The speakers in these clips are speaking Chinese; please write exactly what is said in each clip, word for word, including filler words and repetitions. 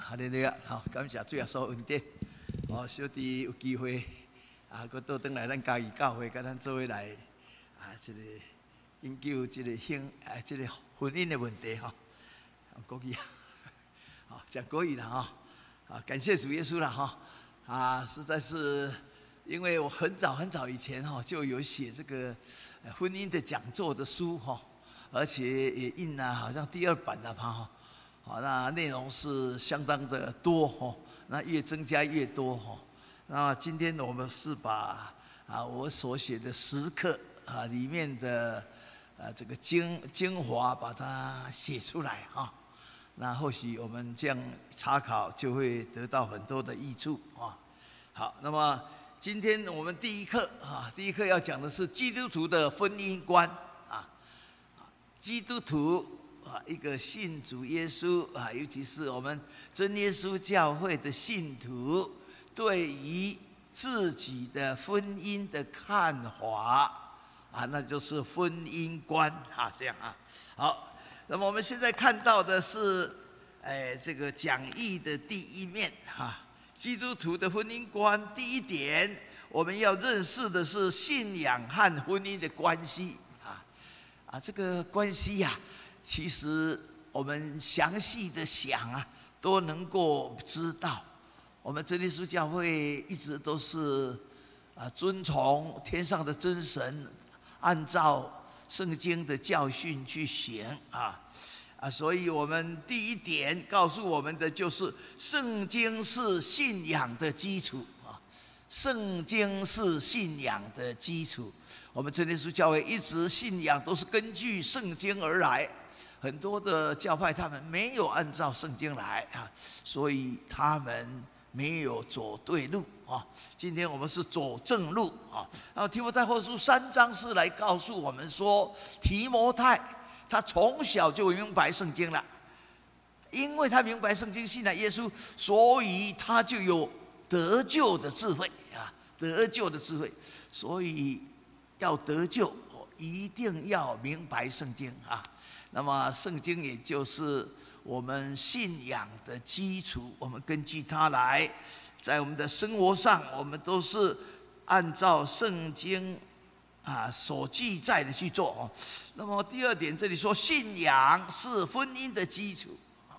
哈利路亚！好，感谢主耶稣恩典。哦，小弟有机会啊，佮倒转来咱嘉义教会，甲咱做伙来啊，这个研究这个性啊，这个婚姻的问题吼。用国语啊，好讲国语啦哈。啊，感谢主耶稣啦哈。啊，实在是因为我很早很早以前哈就有写这个婚姻的讲座的书哈，而且也印了好像第二版了吧哈。好，那内容是相当的多哈，那越增加越多哈。那今天我们是把啊我所写的十课啊里面的啊这个精精华把它写出来哈。那或许我们这样查考就会得到很多的益处啊。好，那么今天我们第一课啊，第一课要讲的是基督徒的婚姻观啊，基督徒。啊，一个信主耶稣啊，尤其是我们真耶稣教会的信徒，对于自己的婚姻的看法啊，那就是婚姻观啊，这样啊。好，那么我们现在看到的是，哎，这个讲义的第一面哈、啊，基督徒的婚姻观第一点，我们要认识的是信仰和婚姻的关系啊啊，这个关系呀、啊。其实我们详细的想啊，都能够知道。我们真耶稣教会一直都是啊遵从天上的真神，按照圣经的教训去行啊啊，所以我们第一点告诉我们的就是，圣经是信仰的基础啊。圣经是信仰的基础。我们真耶稣教会一直信仰都是根据圣经而来。很多的教派他们没有按照圣经来啊，所以他们没有走对路啊。今天我们是走正路啊。然后提摩太后书三章是来告诉我们说，提摩太他从小就明白圣经了，因为他明白圣经，信了耶稣，所以他就有得救的智慧啊，得救的智慧。所以要得救，一定要明白圣经啊。那么圣经也就是我们信仰的基础，我们根据它来，在我们的生活上，我们都是按照圣经啊所记载的去做哦。那么第二点，这里说信仰是婚姻的基础，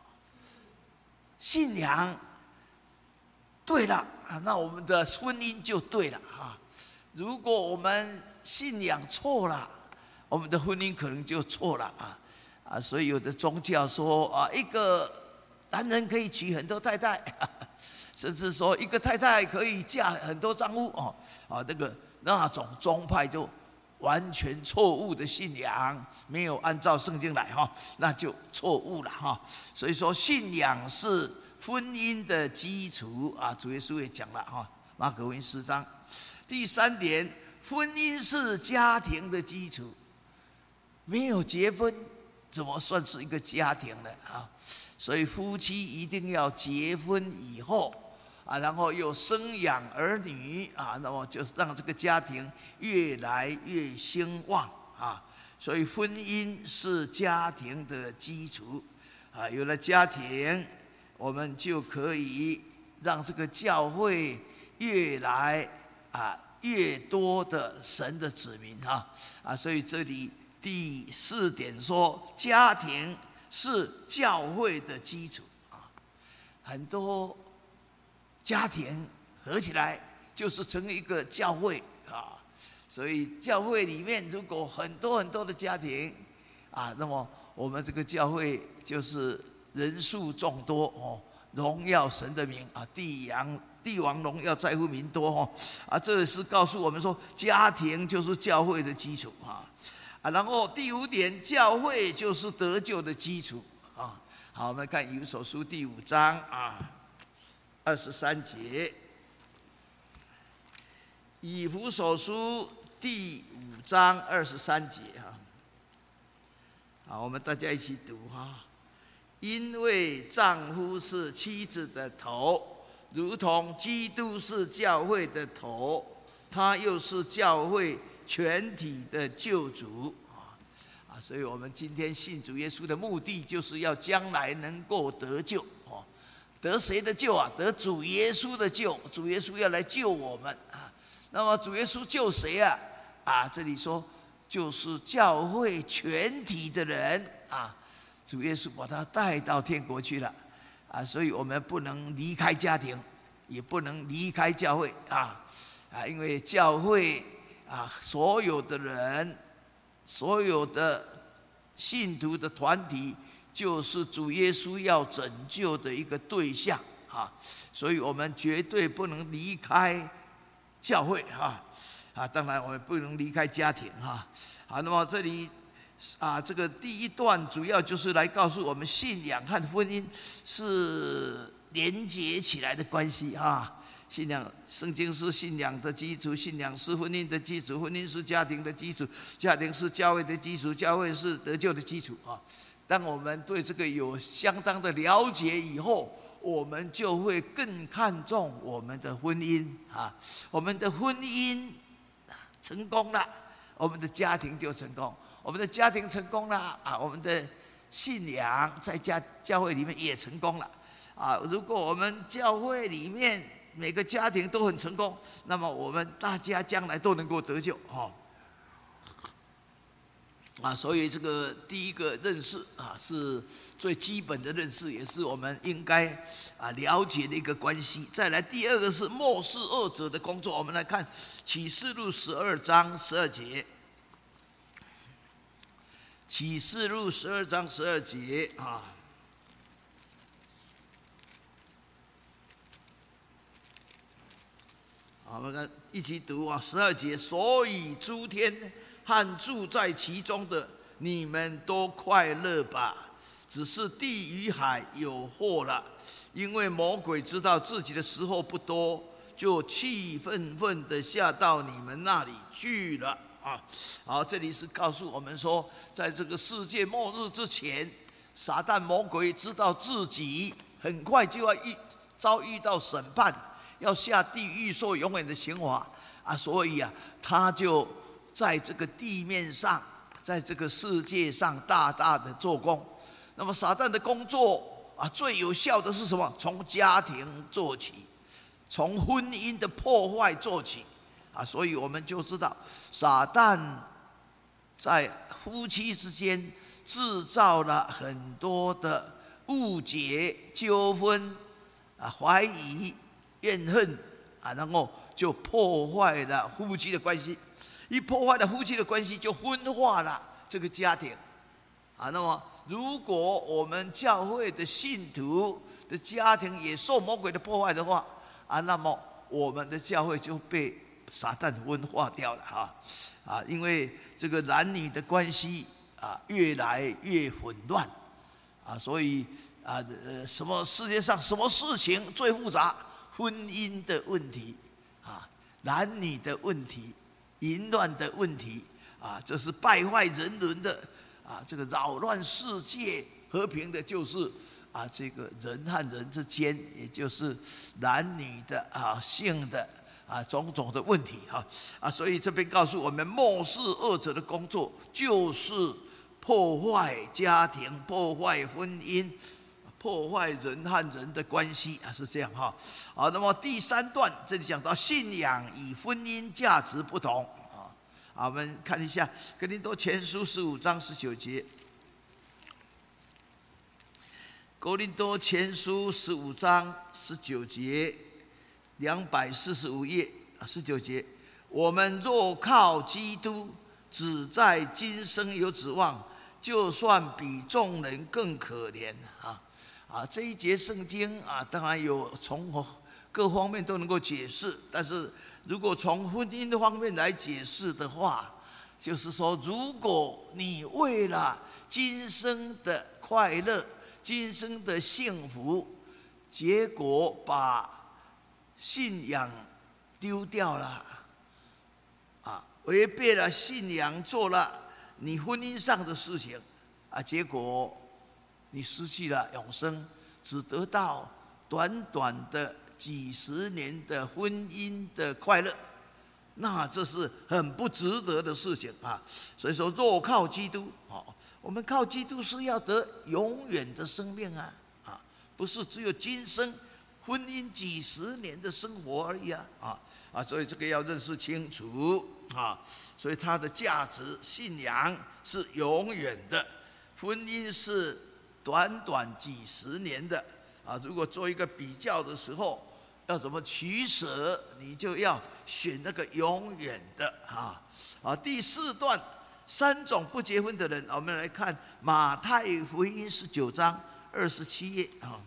信仰对了啊，那我们的婚姻就对了啊。如果我们信仰错了，我们的婚姻可能就错了啊。啊，所以有的宗教说啊，一个男人可以娶很多太太，甚至说一个太太可以嫁很多丈夫哦，啊，那个那种宗派就完全错误的信仰，没有按照圣经来哈，那就错误了哈。所以说，信仰是婚姻的基础啊。主耶稣也讲了哈，马可福音十章。第三点，婚姻是家庭的基础，没有结婚。怎么算是一个家庭呢？啊，所以夫妻一定要结婚以后啊，然后又生养儿女啊，那么就让这个家庭越来越兴旺啊。所以婚姻是家庭的基础啊，有了家庭，我们就可以让这个教会越来啊越多的神的子民啊啊，所以这里。第四点说，家庭是教会的基础啊，很多家庭合起来就是成一个教会啊，所以教会里面如果很多很多的家庭啊，那么我们这个教会就是人数众多哦，荣耀神的名啊，地阳帝王荣耀在乎民多哦啊，这是告诉我们说，家庭就是教会的基础啊。啊，然后第五点，教会就是得救的基础啊。好，我们看以弗所书第五章啊，二十三节。以弗所书第五章二十三节哈。好，我们大家一起读哈。因为丈夫是妻子的头，如同基督是教会的头，他又是教会全体的救主啊啊！所以我们今天信主耶稣的目的，就是要将来能够得救哦， 得谁的救啊？得主耶稣的救，主耶稣要来救我们啊。那么主耶稣救谁啊？啊，这里说就是教会全体的人啊。主耶稣把他带到天国去了啊，所以我们不能离开家庭，也不能离开教会啊啊，因为教会啊，所有的人，所有的信徒的团体，就是主耶稣要拯救的一个对象啊，所以我们绝对不能离开教会哈啊，当然我们不能离开家庭哈。好，那么这里啊，这个第一段主要就是来告诉我们，信仰和婚姻是连结起来的关系啊。信仰，圣经是信仰的基础，信仰是婚姻的基础，婚姻是家庭的基础，家庭是教会的基础，教会是得救的基础啊。当我们对这个有相当的了解以后，我们就会更看重我们的婚姻啊。我们的婚姻成功了，我们的家庭就成功；我们的家庭成功了啊，我们的信仰在家教会里面也成功了啊。如果我们教会里面每个家庭都很成功，那么我们大家将来都能够得救哈。啊，所以这个第一个认识啊，是最基本的认识，也是我们应该啊了解的一个关系。再来，第二个是末世恶者的工作。我们来看启示录十二章十二节。启示录十二章十二节啊，好，我们看一起读啊，十二节，所以诸天和住在其中的，你们都快乐吧。只是地与海有祸了，因为魔鬼知道自己的时候不多，就气愤愤地下到你们那里去了啊。好，这里是告诉我们说，在这个世界末日之前，撒旦魔鬼知道自己很快就要遇遭遇到审判，要下地狱受永远的刑罚啊，所以啊，他就在这个地面上，在这个世界上大大的做工。那么撒旦的工作啊，最有效的是什么？从家庭做起，从婚姻的破坏做起啊。所以我们就知道，撒旦在夫妻之间制造了很多的误解、纠纷啊、怀疑、怨恨啊，然后就破坏了夫妻的关系。一破坏了夫妻的关系，就分化了这个家庭啊。那么，如果我们教会的信徒的家庭也受魔鬼的破坏的话啊，那么我们的教会就被撒旦分化掉了哈啊！因为这个男女的关系啊越来越混乱啊，所以啊呃，什么世界上什么事情最复杂？婚姻的问题啊，男女的问题。淫乱的问题啊，这是败坏人伦的啊，这个扰乱世界和平的，就是啊，这个人和人之间，也就是男女的啊、性的啊种种的问题哈啊，所以这边告诉我们，末世恶者的工作就是破坏家庭、破坏婚姻、破坏人和人的关系啊，是这样哈。好，那么第三段这里讲到信仰与婚姻价值不同啊。好，我们看一下《哥林多前书》十五章十九节，《哥林多前书》十五章十九节，两百四十五页啊，十九节，我们若靠基督，只在今生有指望，就算比众人更可怜啊。啊，这一节圣经啊，当然有从各方面都能够解释，但是如果从婚姻的方面来解释的话，就是说，如果你为了今生的快乐、今生的幸福，结果把信仰丢掉了，啊，违背了信仰，做了你婚姻上的事情，啊，结果你失去了永生，只得到短短的几十年的婚姻的快乐，那这是很不值得的事情啊！所以说，若靠基督，哦，我们靠基督是要得永远的生命啊！啊， 不是只有今生婚姻几十年的生活而已啊！啊啊，所以这个要认识清楚啊！所以它的价值、信仰是永远的，婚姻是短短几十年的啊！如果做一个比较的时候，要怎么取舍，你就要选那个永远的啊！啊，第四段三种不结婚的人，我们来看马太福音十九章二十七页啊。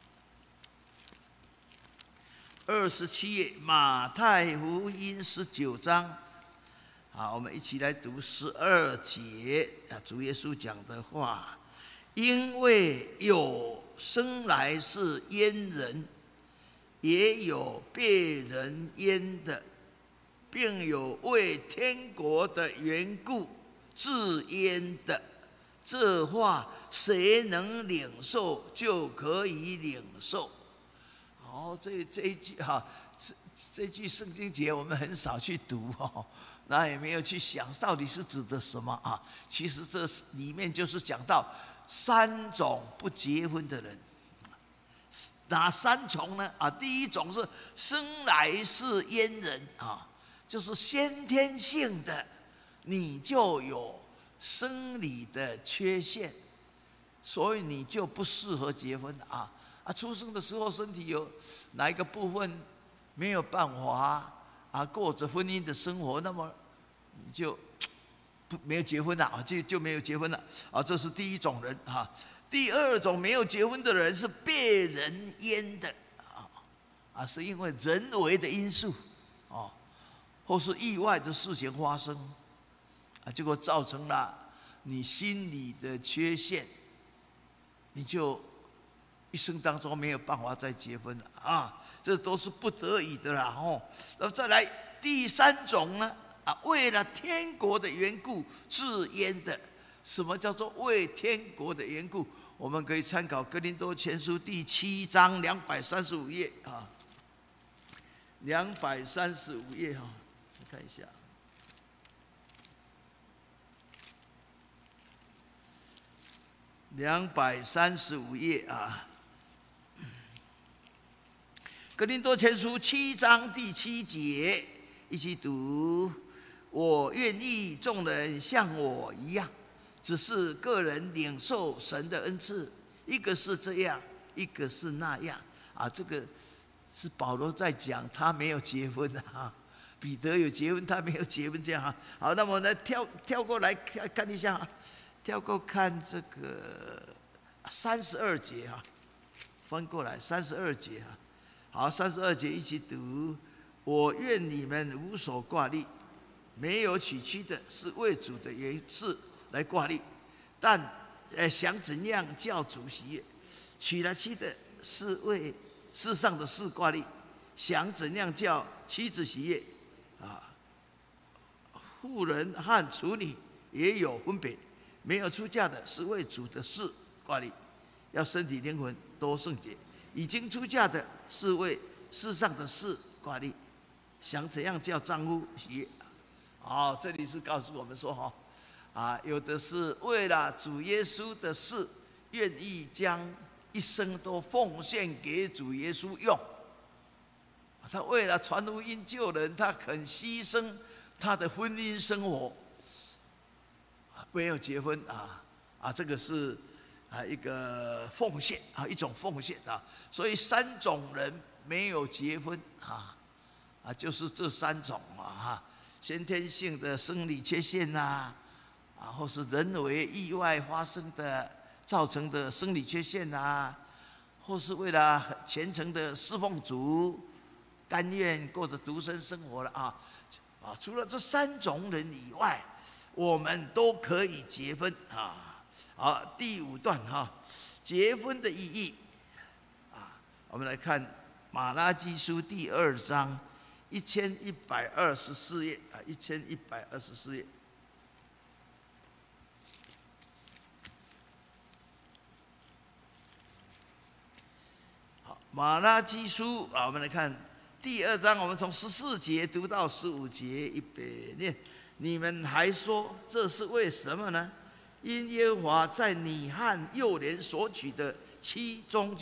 二十七页，马太福音十九章，好，我们一起来读十二节啊，主耶稣讲的话，因为有生来是阉人，也有被人阉的，并有为天国的缘故自阉的。这话谁能领受，就可以领受。哦，这这一句哈、啊，这这句圣经节我们很少去读哦，那也没有去想到底是指的什么啊？其实这里面就是讲到三种不结婚的人，哪三种呢？啊，第一种是生来是阉人啊，就是先天性的，你就有生理的缺陷，所以你就不适合结婚啊。啊，出生的时候身体有哪一个部分没有办法啊过着婚姻的生活，那么你就不没有结婚了啊，就就没有结婚了啊。这是第一种人啊。第二种没有结婚的人是被人阉的啊啊，是因为人为的因素啊，或是意外的事情发生啊，结果造成了你心理的缺陷，你就一生当中没有办法再结婚了啊，这都是不得已的啦吼。然后再来第三种呢啊，为了天国的缘故自阉的。什么叫做为天国的缘故？我们可以参考哥林多前书第七章两百三十五页啊，两百三十五页哈，我看一下。两百三十五页啊，哥林多前书七章第七节，一起读。我愿意众人像我一样，只是个人领受神的恩赐，一个是这样，一个是那样啊。这个是保罗在讲，他没有结婚啊。彼得有结婚，他没有结婚，这样啊。好，那么呢，跳跳过来看看一下，跳过看这个三十二节啊，翻过来三十二节啊。好，三十二节一起读。我愿你们无所挂虑，没有娶妻的是为主的缘事来挂虑，但呃想怎样叫主喜悦；娶了妻的是为世上的事挂虑，想怎样叫妻子喜悦。啊，妇人和处女也有分别，没有出嫁的是为主的事挂虑，要身体灵魂都圣洁；已经出嫁的是为世上的事挂虑，想怎样叫丈夫喜悦。好，这里是告诉我们说哈，啊，有的是为了主耶稣的事，愿意将一生都奉献给主耶稣用。他为了传福音救人，他肯牺牲他的婚姻生活，没有结婚啊啊，这个是啊一个奉献啊，一种奉献啊。所以三种人没有结婚啊啊，就是这三种啊哈。先天性的生理缺陷呐，啊，或是人为意外发生的造成的生理缺陷呐，或是为了虔诚的侍奉主，甘愿过着独身生活了啊啊！除了这三种人以外，我们都可以结婚啊。好，第五段哈，结婚的意义啊，我们来看马拉基书第二章。一千一百二十四页啊，一千一百二十四页。好，马拉基书啊，我们来看第二章，我们从十四节读到十五节，一边念。你们还说这是为什么呢？因耶和华在你和幼年所娶的妻中间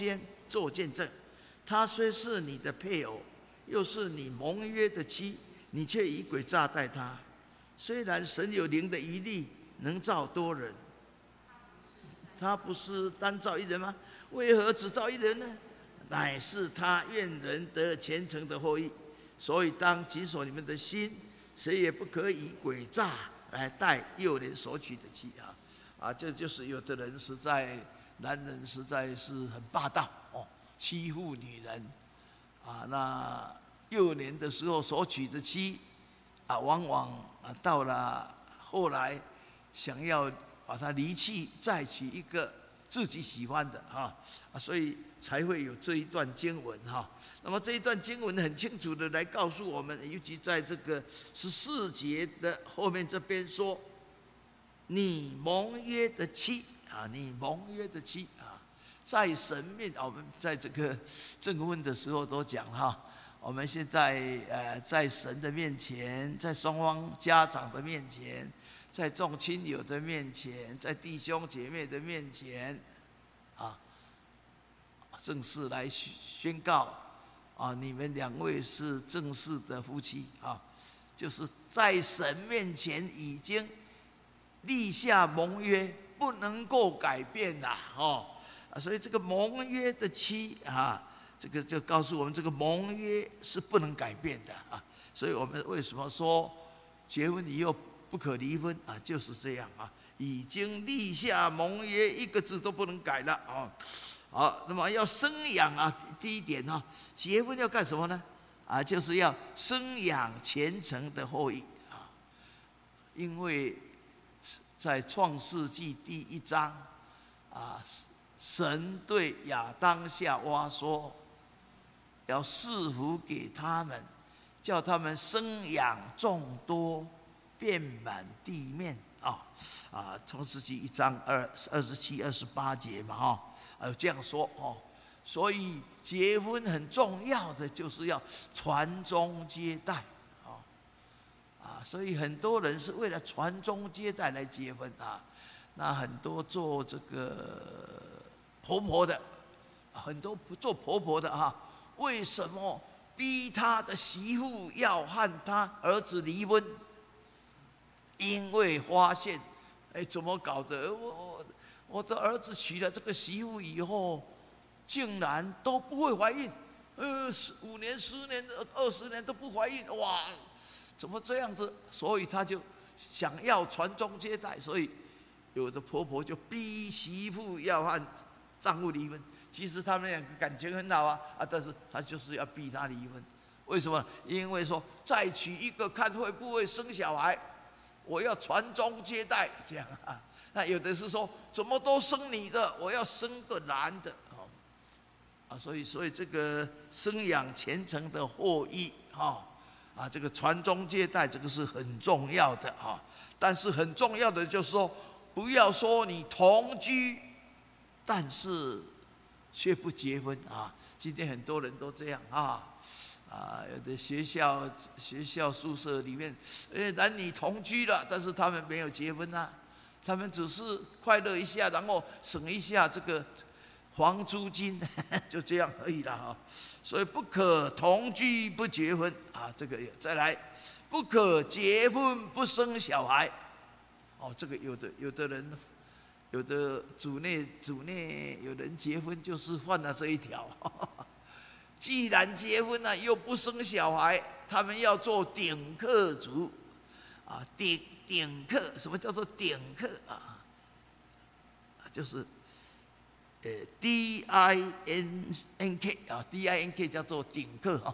做见证。她虽是你的配偶，又是你盟约的妻，你却以诡诈待她。虽然神有灵的余力，能造多人，他不是单造一人吗？为何只造一人呢？乃是他愿人得虔诚的后裔。所以当谨守你们的心，谁也不可以诡诈来待幼年所娶的妻啊！啊，这就是有的人实在，男人实在是很霸道哦，欺负女人啊。那幼年的时候所娶的妻啊，往往啊到了后来，想要把他离弃，再娶一个自己喜欢的哈啊，所以才会有这一段经文哈。那么这一段经文很清楚的来告诉我们，尤其在这个十四节的后面这边说，你盟约的妻啊，你盟约的妻啊，在神面，我们在这个证婚的时候都讲哈。我们现在呃，在神的面前，在双方家长的面前，在众亲友的面前，在弟兄姐妹的面前，啊，正式来宣告啊，你们两位是正式的夫妻啊，就是在神面前已经立下盟约，不能够改变的哦。所以这个盟约的妻啊。这个就告诉我们，这个盟约是不能改变的啊，所以我们为什么说结婚以后不可离婚啊？就是这样啊，已经立下盟约，一个字都不能改了啊。好，那么要生养啊，第一点哈，结婚要干什么呢？啊，就是要生养虔诚的后裔啊，因为在创世纪第一章啊，神对亚当夏娃说。要赐福给他们，叫他们生养众多，遍满地面啊啊！创世纪一章二二十七、二十八节嘛哈，啊这样说哦。所以结婚很重要的就是要传宗接代啊啊！所以很多人是为了传宗接代来结婚啊。那很多做这个婆婆的，很多做婆婆的哈。为什么逼他的媳妇要和他儿子离婚？因为发现，哎，怎么搞的？我我的儿子娶了这个媳妇以后，竟然都不会怀孕，呃，五年、十年、二十年都不怀孕，哇，怎么这样子？所以他就想要传宗接代，所以有的婆婆就逼媳妇要和丈夫离婚。其实他们两个感情很好啊，啊，但是他就是要逼他离婚，为什么？因为说再娶一个看会不会生小孩，我要传宗接代这样啊。那有的是说怎么都生女的，我要生个男的哦，啊，所以所以这个生养虔诚的后裔哈啊，这个传宗接代这个是很重要的啊。但是很重要的就是说，不要说你同居，但是。却不结婚啊！今天很多人都这样啊啊！有的学校学校宿舍里面，哎，男女同居了，但是他们没有结婚啊，他们只是快乐一下，然后省一下这个房租金，就这样而已了啊！所以不可同居不结婚啊！这个再来，不可结婚不生小孩。哦，这个有的有的人。有的主内主内有人结婚就是犯了这一条，既然结婚了又不生小孩，他们要做顶客族，啊顶顶客，什么叫做顶客啊？就是呃 D I N N K 啊 ，D I N K 叫做顶客啊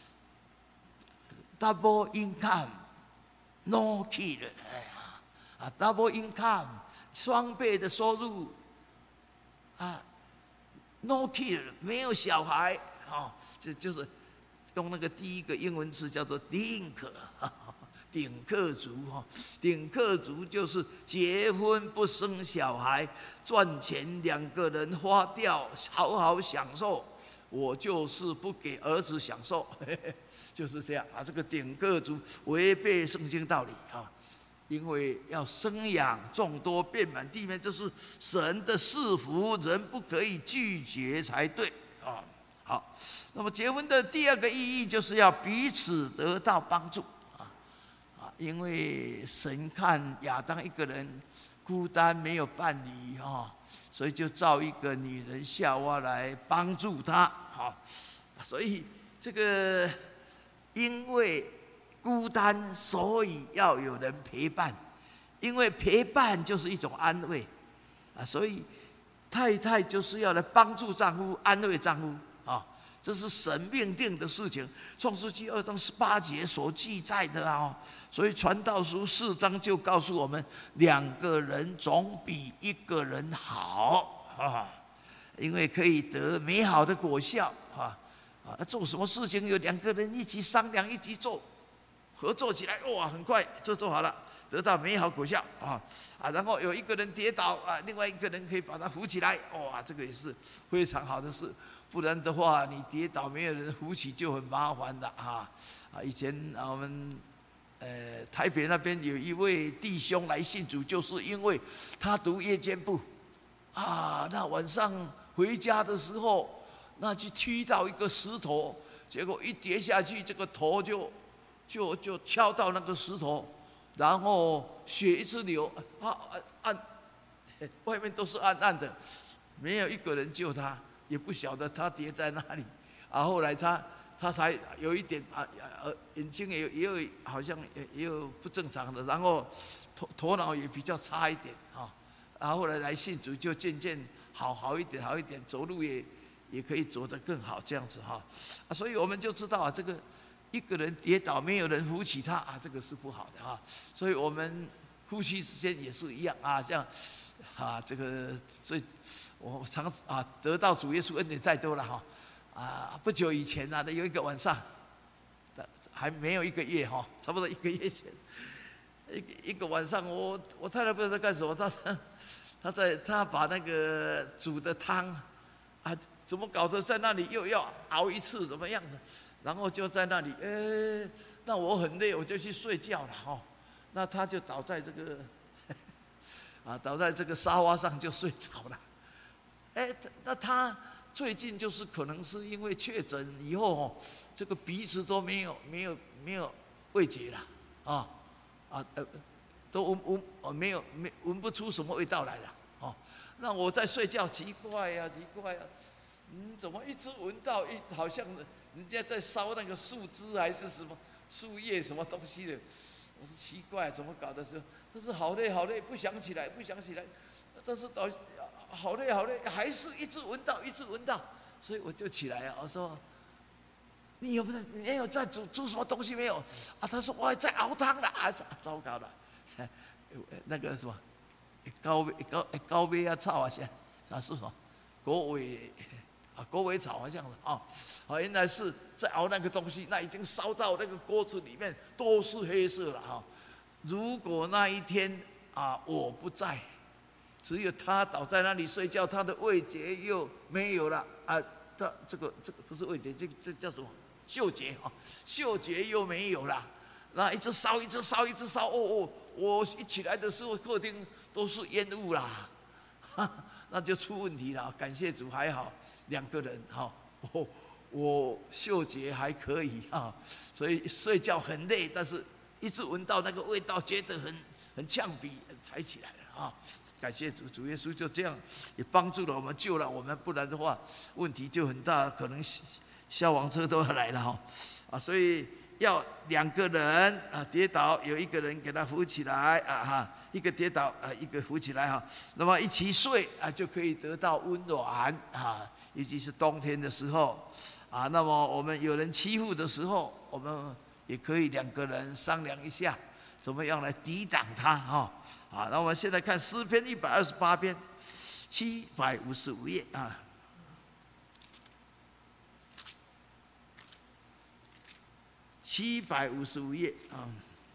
，double income no kid 啊 ，double income。双倍的收入，啊 ，no kid 没有小孩，哦，这就是用那个第一个英文词叫做顶客，顶客族哈，顶客族就是结婚不生小孩，赚钱两个人花掉，好好享受。我就是不给儿子享受，呵呵就是这样啊。这个顶客族违背圣经道理啊。因为要生养众多，遍满地面，这是神的赐福，人不可以拒绝才对啊。好，那么结婚的第二个意义就是要彼此得到帮助啊啊，因为神看亚当一个人孤单没有伴侣啊，所以就造一个女人夏娃来帮助他啊，所以这个因为孤单，所以要有人陪伴，因为陪伴就是一种安慰啊，所以太太就是要来帮助丈夫，安慰丈夫。啊，这是神命定的事情，《创世纪》二章十八节所记载的啊。所以《传道书》四章就告诉我们，两个人总比一个人好啊，因为可以得美好的果效啊啊！做什么事情有两个人一起商量，一起做，合作起来，哇，很快就做好了，得到美好果效啊啊！然后有一个人跌倒啊，另外一个人可以把他扶起来，哇，这个也是非常好的事。不然的话，你跌倒没有人扶起就很麻烦的啊！啊，以前啊我们呃台北那边有一位弟兄来信主，就是因为他读夜间部啊，那晚上回家的时候，那去踢到一个石头，结果一跌下去，这个头就就就敲到那个石头，然后血一直流啊暗，外面都是暗暗的，没有一个人救他。也不晓得他跌在哪里，啊，后来他他才有一点啊呃眼睛也有也有好像也也有不正常的，然后头头脑也比较差一点啊，然后后来来信主就渐渐好好一点好一点，走路也也可以走得更好这样子哈，啊，所以我们就知道啊，这个一个人跌倒没有人扶起他啊，这个是不好的哈，所以我们夫妻之间也是一样啊，像。啊，这个最我常啊得到主耶稣恩典太多了哈，啊，不久以前啊，有一个晚上，还没有一个月哈，差不多一个月前，一个一个晚上，我我太太不知道在干什么，她她在她把那个煮的汤啊，怎么搞得在那里又要熬一次，怎么样子，然后就在那里，呃，那我很累，我就去睡觉了哈，那她就倒在这个。啊，倒在这个沙发上就睡着了。哎，那他最近就是可能是因为确诊以后哦，这个鼻子都没有没有没有味觉了，啊啊呃，都闻闻哦没有没闻不出什么味道来了，哦。那我在睡觉，奇怪呀、啊、奇怪呀、啊，嗯，怎么一直闻到一好像人家在烧那个树枝还是什么树叶什么东西的？我说奇怪，怎么搞的时候？但是好累好累，不想起来，不想起来。但是倒好累好累，还是一直闻到，一直闻到，所以我就起来了。我说：“你有没有没有在煮煮什么东西没有？”啊，他说：“我还在熬汤了。”啊，糟糕了，那个什么高高高尾啊草啊，些啥是什么狗尾啊狗尾草好像是啊，啊原来是在熬那个东西，那已经烧到那个锅子里面都是黑色了哈。如果那一天啊我不在，只有他倒在那里睡觉，他的味觉又没有了啊，他这个这个不是味觉，这个这叫什么？嗅觉啊，嗅觉又没有了，那一直烧，一直烧，一直烧，哦哦，我一起来的时候，客厅都是烟雾啦，那就出问题了。感谢主，还好两个人哈，我我嗅觉还可以啊，所以睡觉很累，但是。一直闻到那个味道，觉得很很呛鼻，才起来了啊！感谢主，主耶稣就这样也帮助了我们，救了我们，不然的话问题就很大，可能消防车都要来了哈啊！所以要两个人啊跌倒，有一个人给他扶起来啊哈，一个跌倒啊一个扶起来哈，那么一起睡啊就可以得到温暖啊，尤其是冬天的时候啊，那么我们有人欺负的时候，我们。也可以两个人商量一下，怎么样来抵挡他哈啊？那我们现在看诗篇一百二十八篇，七百五十五页啊。七百五十五页啊。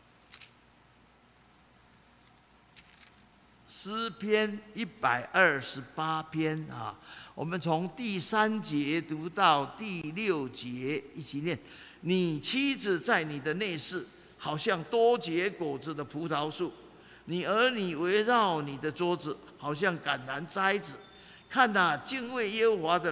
诗篇一百二十八篇啊，我们从第三节读到第六节，一起念。你妻子在你的内室，好像多结果子的葡萄树；你儿女围绕你的桌子，好像橄榄栽子。看哪，敬畏耶和华的人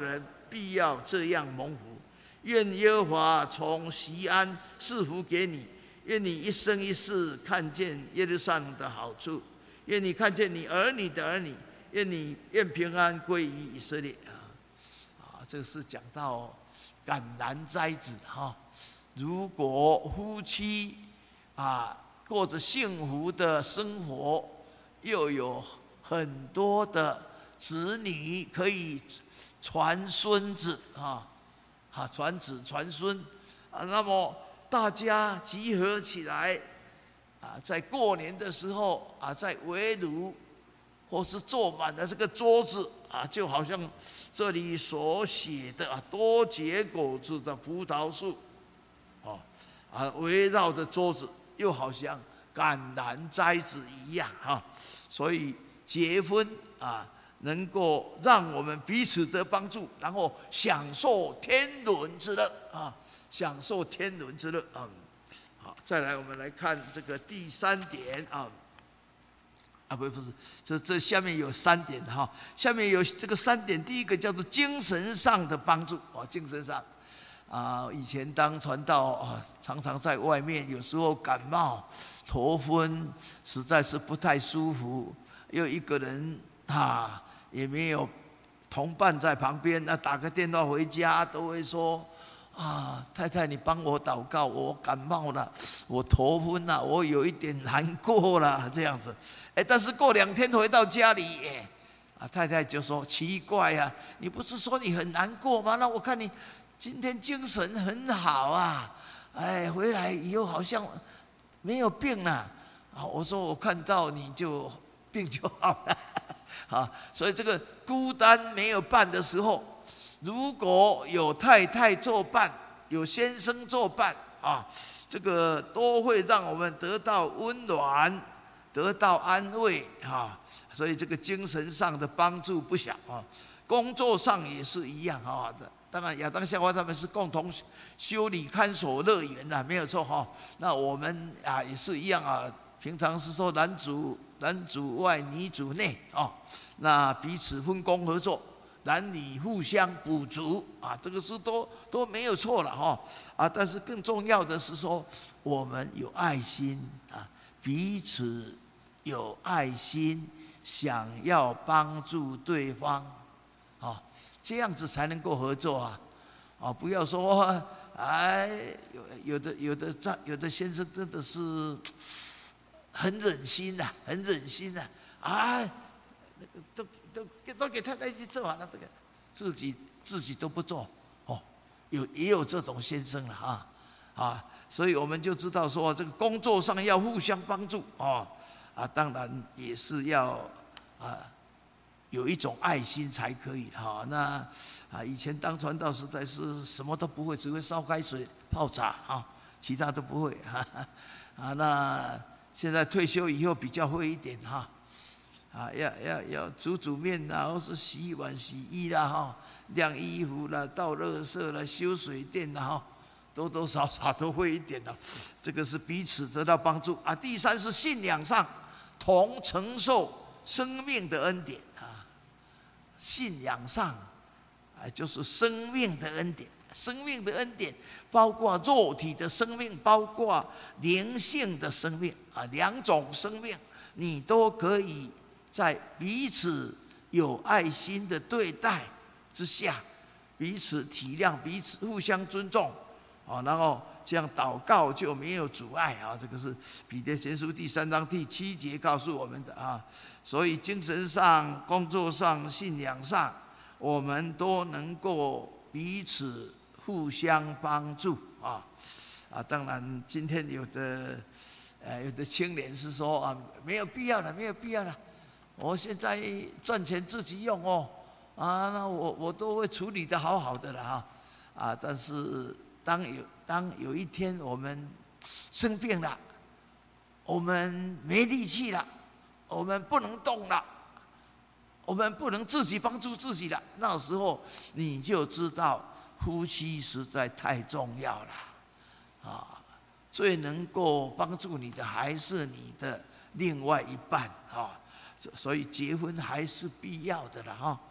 必要这样蒙福。愿耶和华从锡安赐福给你，愿你一生一世看见耶路撒冷的好处，愿你看见你儿女的儿女，愿你愿平安归于以色列啊！啊，这是讲到橄榄摘子哈。如果夫妻啊过着幸福的生活，又有很多的子女可以传孙子啊，啊传子传孙啊，那么大家集合起来啊，在过年的时候啊，在围炉或是坐满了这个桌子啊，就好像这里所写的啊，多结果子的葡萄树，哦啊，围绕着桌子，又好像橄榄摘子一样哈。所以结婚啊，能够让我们彼此的帮助，然后享受天伦之乐啊，享受天伦之乐啊。好，再来我们来看这个第三点啊。啊，不不是，这这下面有三点哈，下面有这个三点，第一个叫做精神上的帮助啊，精神上啊，以前当传道啊，常常在外面，有时候感冒、头昏，实在是不太舒服，又一个人啊，也没有同伴在旁边，那打个电话回家都会说。啊，太太，你帮我祷告，我感冒了，我头昏了，我有一点难过了，这样子。哎，但是过两天回到家里，哎，啊，太太就说奇怪呀、啊，你不是说你很难过吗？那我看你今天精神很好啊，哎，回来以后好像没有病了。啊，我说我看到你就病就好了。啊，所以这个孤单没有伴的时候。如果有太太作伴，有先生作伴啊，这个都会让我们得到温暖，得到安慰啊。所以这个精神上的帮助不小啊。工作上也是一样啊。当然，亚当夏娃他们是共同修理看守乐园的，没有错哈。那我们啊也是一样啊。平常是说男主男主外，女主内啊。那彼此分工合作。男女互相补足啊，这个是都都没有错了哈啊！但是更重要的是说，我们有爱心啊，彼此有爱心，想要帮助对方啊，这样子才能够合作啊！啊，不要说哎，有有的有的丈有的先生真的是很忍心呐、啊，很忍心呐、啊，哎，那个都。都都给太太去做完了，这个自己自己都不做哦，有也有这种先生了啊啊，所以我们就知道说，这个工作上要互相帮助哦啊，当然也是要啊有一种爱心才可以哈、哦。那啊以前当传道实在是什么都不会，只会烧开水泡茶啊，其他都不会哈啊。那现在退休以后比较会一点哈。啊，要要要煮煮面啦，或是洗碗洗衣啦，哈，晾衣服啦，倒垃圾啦，修水电啦，哈，多多少少都会一点的。这个是彼此得到帮助啊。第三是信仰上同承受生命的恩典啊，信仰上啊就是生命的恩典，生命的恩典包括肉体的生命，包括灵性的生命啊，两种生命你都可以。在彼此有爱心的对待之下，彼此体谅，彼此互相尊重，啊，然后这样祷告就没有阻碍啊。这个是彼得前书第三章第七节告诉我们的啊。所以精神上、工作上、信仰上，我们都能够彼此互相帮助啊啊。当然，今天有的呃有的青年是说啊，没有必要了，没有必要了。我现在赚钱自己用哦，啊，那我我都会处理得好好的了哈，啊，但是当有当有一天我们生病了，我们没力气了，我们不能动了，我们不能自己帮助自己了，那时候你就知道夫妻实在太重要了，啊，最能够帮助你的还是你的另外一半啊。所以结婚还是必要的了哈，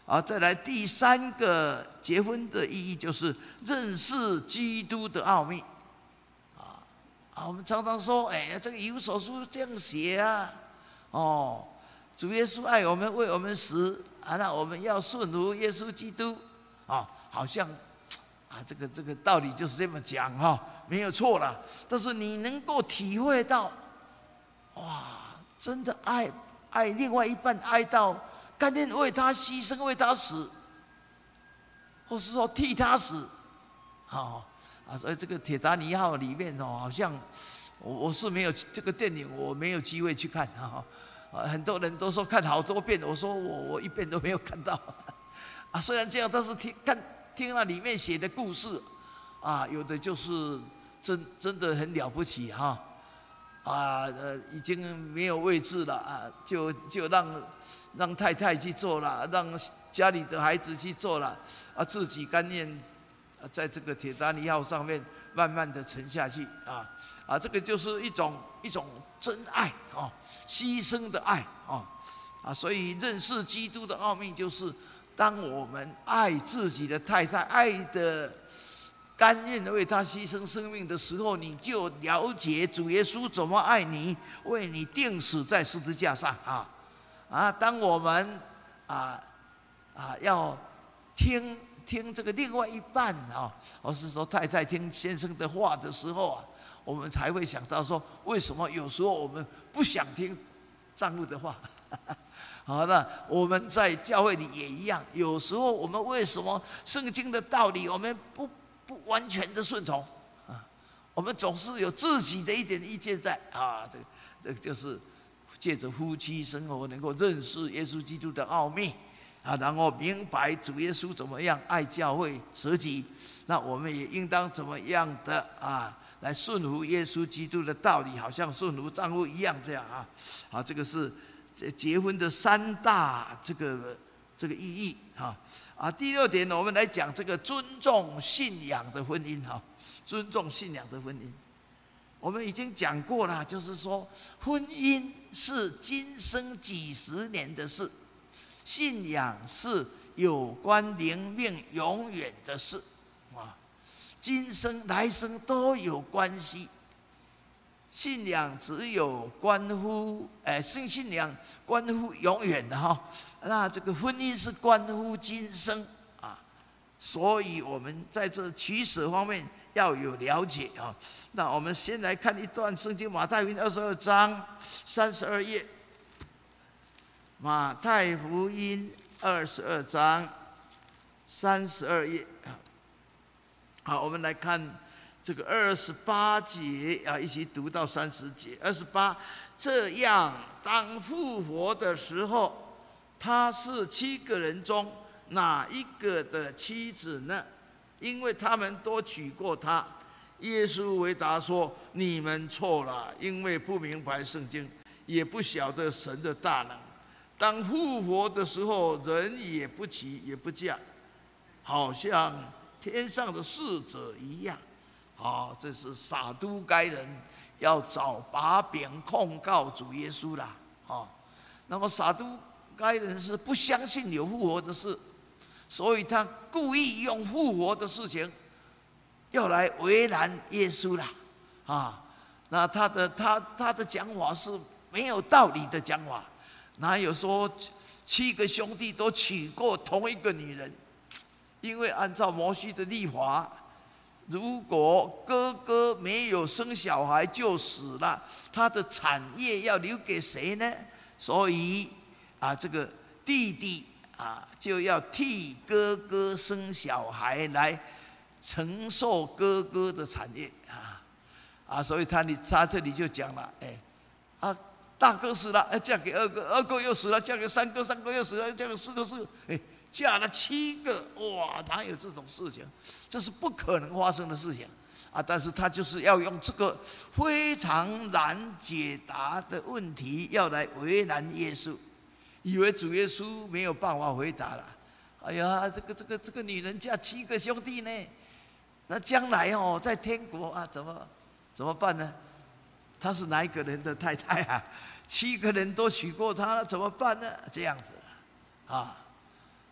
啊，再来第三个结婚的意义就是认识基督的奥秘。啊啊，我们常常说，哎呀，这个以弗所书这样写啊，哦，主耶稣爱我们，为我们死啊，那我们要顺服耶稣基督啊，好像啊，这个这个道理就是这么讲哈、哦，没有错啦。但是你能够体会到，哇，真的爱爱另外一半，爱到甘愿为他牺牲，为他死，或是说替他死，好、哦、啊。所以这个铁达尼号里面哦，好像我我是没有这个电影，我没有机会去看哈、哦。啊，很多人都说看好多遍，我说我我一遍都没有看到。啊，虽然这样，但是听看。听了里面写的故事，啊，有的就是真真的很了不起哈，啊，呃，已经没有位置了啊，就就让让太太去做了，让家里的孩子去做了，啊，自己甘愿在这个铁达尼号上面慢慢的沉下去啊，啊，这个就是一种一种真爱啊，牺牲的爱啊，啊，所以认识基督的奥秘就是。当我们爱自己的太太，爱的甘愿为她牺牲生命的时候，你就了解主耶稣怎么爱你，为你钉死在十字架上啊！啊，当我们啊啊要听听这个另外一半啊，或是说太太听先生的话的时候啊，我们才会想到说，为什么有时候我们不想听丈夫的话？好，那我们在教会里也一样。有时候我们为什么圣经的道理我们不不完全的顺从啊？我们总是有自己的一点意见在啊。这个这个就是借着夫妻生活能够认识耶稣基督的奥秘啊，然后明白主耶稣怎么样爱教会舍己，那我们也应当怎么样的啊来顺服耶稣基督的道理，好像顺服丈夫一样这样啊。好，这个是。这结婚的三大这个这个意义哈啊，第六点呢，我们来讲这个尊重信仰的婚姻哈，尊重信仰的婚姻，我们已经讲过了，就是说婚姻是今生几十年的事，信仰是有关灵命永远的事啊，今生来生都有关系。信仰只有关乎，哎，信信仰关乎永远的哈。那这个婚姻是关乎今生啊，所以我们在这取舍方面要有了解啊。那我们先来看一段圣经，马太福音二十二章三十二页。马太福音二十二章三十二页。好，我们来看。这个二十八节啊，一起读到三十节。二十八，这样当复活的时候，他是七个人中哪一个的妻子呢？因为他们都娶过她。耶稣回答说：“你们错了，因为不明白圣经，也不晓得神的大能。当复活的时候，人也不娶也不嫁，好像天上的使者一样。”啊，这是撒都该人要找把柄控告主耶稣啦！啊，那么撒都该人是不相信有复活的事，所以他故意用复活的事情要来为难耶稣啦！啊，那他的他他的讲法是没有道理的讲法，哪有说七个兄弟都娶过同一个女人？因为按照摩西的律法。如果哥哥没有生小孩就死了，他的产业要留给谁呢？所以啊，这个弟弟啊就要替哥哥生小孩来承受哥哥的产业啊啊，所以他你他这里就讲了，哎啊，大哥死了，嫁给二哥，二哥又死了，嫁给三哥，三哥又死了，嫁给四哥，四哥，哎。嫁了七个，哇，哪有这种事情？这是不可能发生的事情啊！但是他就是要用这个非常难解答的问题，要来为难耶稣，以为主耶稣没有办法回答了。哎呀，这个这个这个女人嫁七个兄弟呢，那将来哦，在天国啊，怎么怎么办呢？她是哪一个人的太太啊？七个人都娶过她了，怎么办呢？这样子了啊。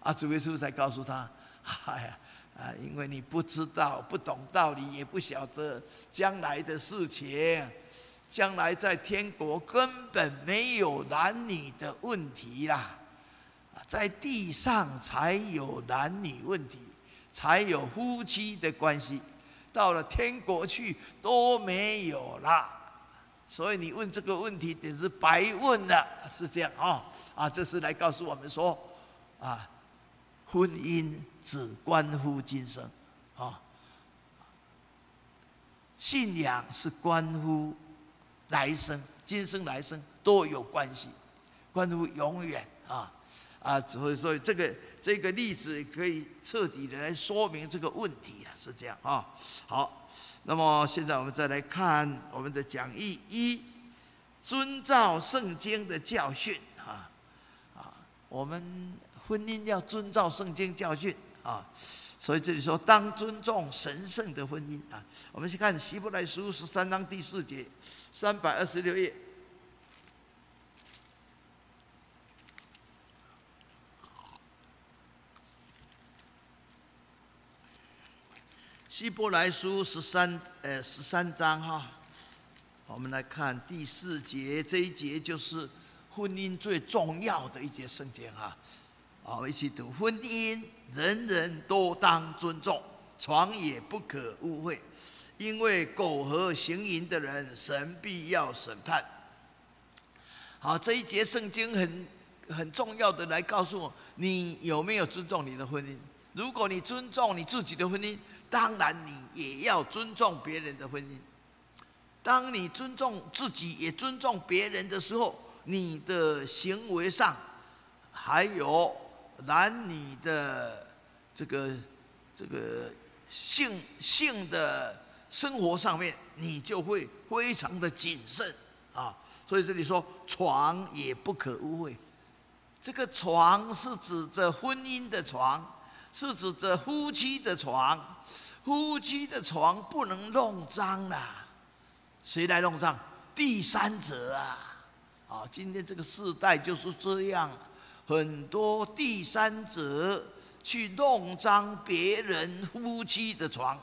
啊，主耶稣才告诉他：“哎呀，啊，因为你不知道、不懂道理，也不晓得将来的事情。将来在天国根本没有男女的问题啦，在地上才有男女问题，才有夫妻的关系。到了天国去都没有啦。所以你问这个问题，简直白问了，是这样啊、哦？啊，这是来告诉我们说，啊，婚姻只关乎今生，啊、哦，信仰是关乎来生，今生来生都有关系，关乎永远啊啊！所以说这个这个例子可以彻底的来说明这个问题啊，是这样啊。好，那么现在我们再来看我们的讲义一，遵照圣经的教训啊啊，我们婚姻要遵照圣经教训啊。所以这里说，当尊重神圣的婚姻啊。我们去看希伯来书十三章第四节，三百二十六页。希伯来书十三呃十三章哈，我们来看第四节，这一节就是婚姻最重要的一节圣经哈。啊，我们一起读：婚姻人人都当尊重，床也不可污秽，因为苟合行淫的人，神必要审判。好，这一节圣经很很重要的来告诉我，你有没有尊重你的婚姻？如果你尊重你自己的婚姻，当然你也要尊重别人的婚姻。当你尊重自己也尊重别人的时候，你的行为上还有男女的这个这个性性的生活上面，你就会非常的谨慎啊。所以这里说床也不可污秽，这个床是指着婚姻的床，是指着夫妻的床，夫妻的床不能弄脏啦。谁来弄脏？第三者啊！啊，今天这个世代就是这样。很多第三者去弄脏别人夫妻的床，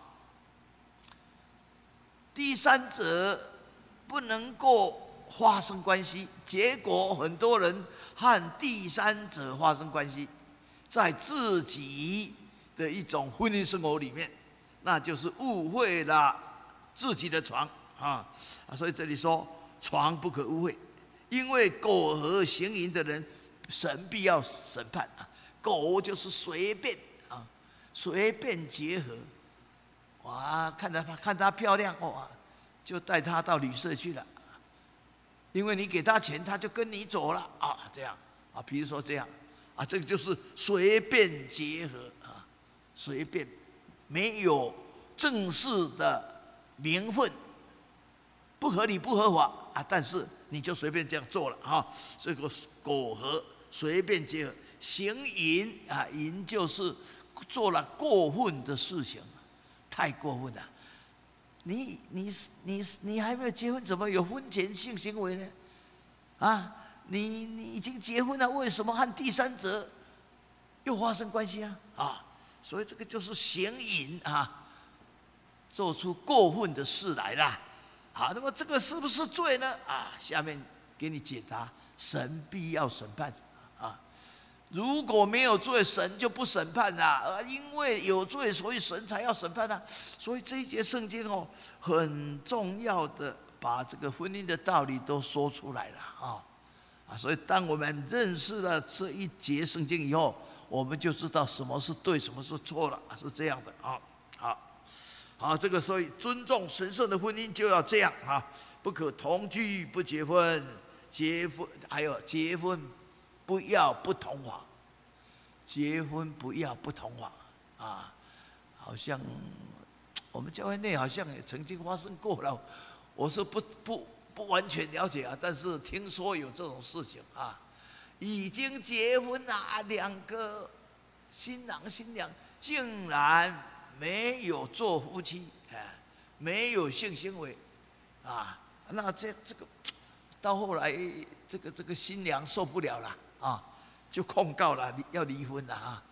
第三者不能够发生关系，结果很多人和第三者发生关系，在自己的一种婚姻生活里面，那就是误会了自己的床啊！所以这里说床不可污秽，因为苟合行淫的人，神必要审判啊！苟就是随便啊，随便结合，哇，看他看他漂亮哇，就带她到旅社去了，因为你给他钱，他就跟你走了啊，这样啊，比如说这样啊，这个就是随便结合啊，随便，没有正式的名分，不合理不合法啊，但是你就随便这样做了啊，这个苟合。随便结合，行淫啊，淫就是做了过分的事情，太过分了。你你你你还没有结婚，怎么有婚前性行为呢？啊，你你已经结婚了，为什么和第三者又发生关系啊？啊，所以这个就是行淫啊，做出过分的事来啦。好，那么这个是不是罪呢？啊，下面给你解答：神必要审判。啊，如果没有罪，神就不审判啦。而因为有罪，所以神才要审判啦。所以这一节圣经哦，很重要的把这个婚姻的道理都说出来了啊啊！所以当我们认识了这一节圣经以后，我们就知道什么是对，什么是错了，是这样的啊。好，好，这个所以尊重神圣的婚姻就要这样啊，不可同居不结婚，结婚还有结婚。不要不同房，结婚不要不同房啊！好像我们教会内好像也曾经发生过了，我是不不不完全了解啊，但是听说有这种事情啊，已经结婚了，两个新郎新娘竟然没有做夫妻，哎，没有性行为啊，那这这个到后来这个这个新娘受不了了。啊，就控告了，要离婚了啊！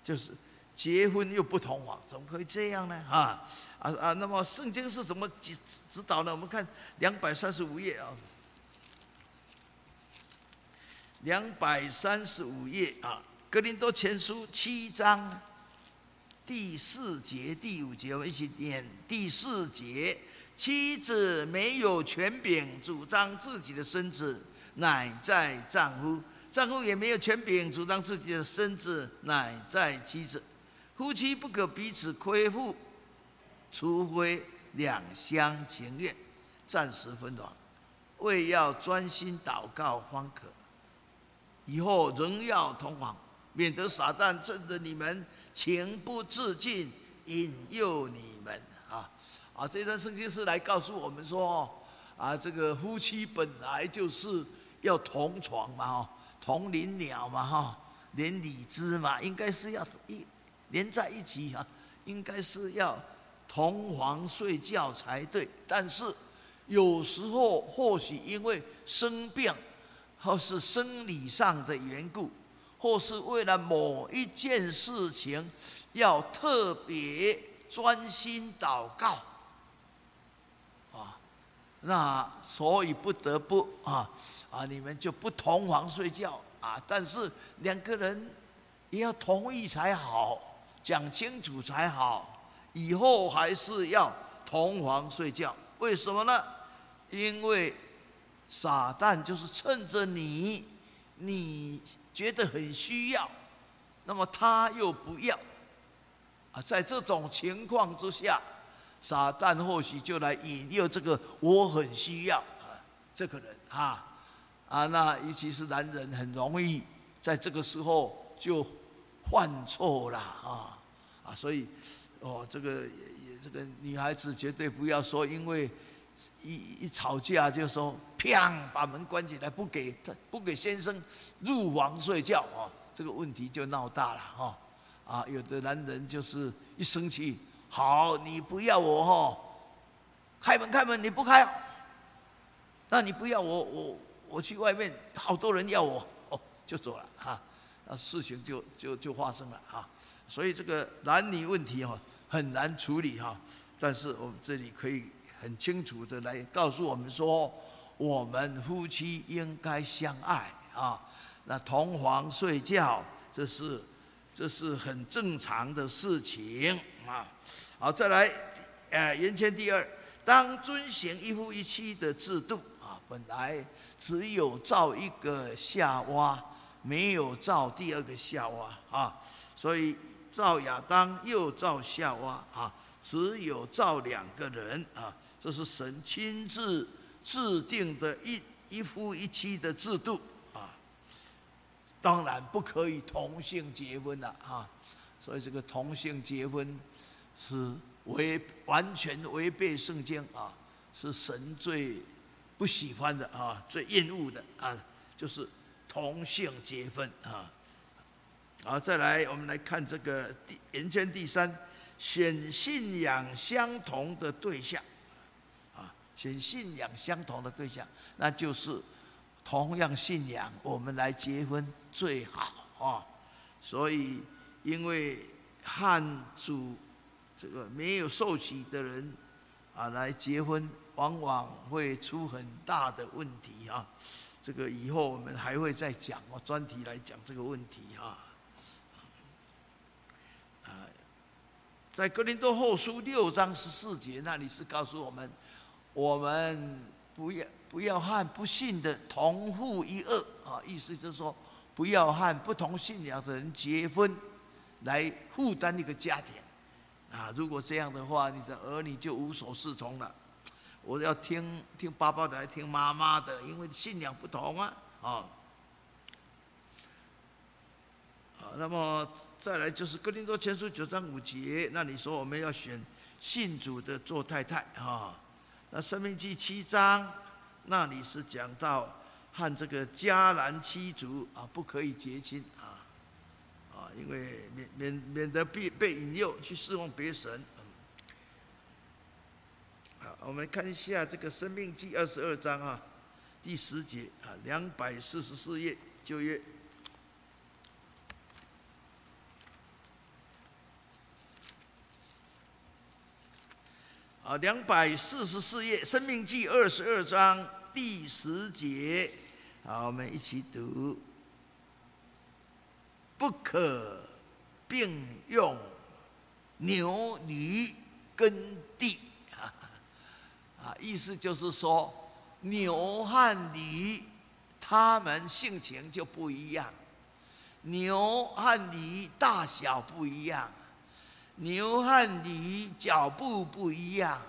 就是结婚又不同房，怎么可以这样呢？啊啊啊！那么圣经是怎么指指导呢？我们看两百三十五页啊，两百三十五页啊，哥林多前书七章第四节、第五节，我们一起念第四节：妻子没有权柄主张自己的身子，乃在丈夫；丈夫也没有权柄主张自己的身子，乃在妻子。夫妻不可彼此亏负，除非两厢情愿，暂时分房，为要专心祷告方可。以后仍要同房，免得撒旦趁着你们情不自禁，引诱你们啊！啊，这段圣经是来告诉我们说，啊，这个夫妻本来就是要同床嘛，哈，同林鸟嘛，哈，连理枝嘛，应该是要一连在一起啊，应该是要同房睡觉才对。但是有时候或许因为生病，或是生理上的缘故，或是为了某一件事情要特别专心祷告啊，那所以不得不啊啊，你们就不同房睡觉啊，但是两个人也要同意才好，讲清楚才好，以后还是要同房睡觉。为什么呢？因为撒旦就是趁着你，你觉得很需要，那么他又不要啊，在这种情况之下，撒旦或许就来引诱这个我很需要啊这个人啊啊，那尤其是男人很容易在这个时候就犯错啦啊啊，所以哦，这个这个女孩子绝对不要说，因为一一吵架就说砰把门关起来，不给不给先生入房睡觉啊，这个问题就闹大了哈啊！有的男人就是一生气，好，你不要我哈，开门开门，你不开，那你不要我，我我去外面，好多人要我哦，就走了哈，那事情就就就发生了哈。所以这个男女问题哈很难处理哈，但是我们这里可以很清楚的来告诉我们说，我们夫妻应该相爱啊，那同房睡觉，这是这是很正常的事情啊。好，再来，呃，言签第二，当遵行一夫一妻的制度啊，本来只有造一个夏娃，没有造第二个夏娃啊，所以造亚当又造夏娃啊，只有造两个人啊，这是神亲自制定的一一夫一妻的制度啊。当然不可以同性结婚了啊，所以这个同性结婚是违完全违背圣经啊，是神最不喜欢的啊，最厌恶的啊，就是同性结婚啊。好，再来我们来看这个第言签第三，选信仰相同的对象啊，选信仰相同的对象，那就是同样信仰，我们来结婚最好啊。所以因为汉主这个没有受洗的人啊来结婚，往往会出很大的问题啊。这个以后我们还会再讲哦，专题来讲这个问题哈。啊，在哥林多后书六章十四节那里是告诉我们，我们不要不要和不信的同父一轭啊，意思就是说，不要和不同信仰的人结婚，来负担一个家庭啊。如果这样的话，你的儿女就无所适从了。我要听听爸爸的，还听妈妈的，因为信仰不同啊啊。啊，那么再来就是哥林多前书九章五节，那里说我们要选信主的做太太啊。那申命记七章那里是讲到和这个迦南七族啊不可以结亲啊啊，因为免免免得被被引诱去侍奉别神。好，我们看一下这个申命记二十二章啊，第十节啊，两百四十四页旧约。 啊，两百四十四页，《申命记》二十二章第十节，好，我们一起读：不可并用牛驴耕地。啊，意思就是说，牛和驴，它们性情就不一样。牛和驴大小不一样，牛和驴脚步不一样，